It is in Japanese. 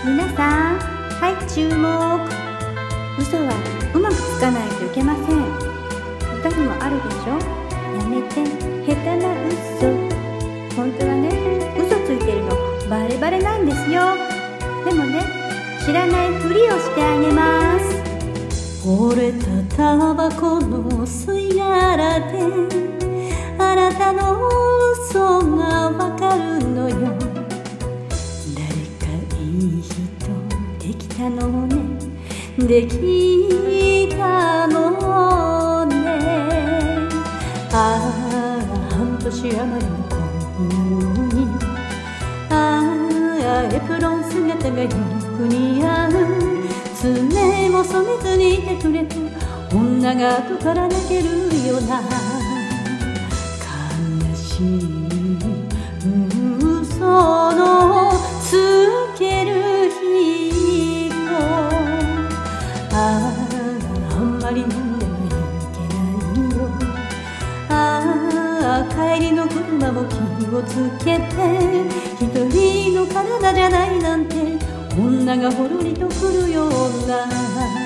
皆さん、はい、注目。嘘はうまくつかないといけません。歌にもあるでしょ。やめて、下手な嘘。本当はね、嘘ついてるのバレバレなんですよ。でもね、知らないふりをしてあげます。 折れたタバコの吸い殻であなたの嘘がわかるのよ。誰かいい人できたのね、できたのね。ああ、半年余りの恋に、ああ、エプロン姿がよく似合う。爪も染めずにいてくれと女が後から泣けるような悲しい嘘のつける人。あんまりなんでもいけないよ。帰りの車も気をつけて、一人の体じゃないなんて女がほろりと来るような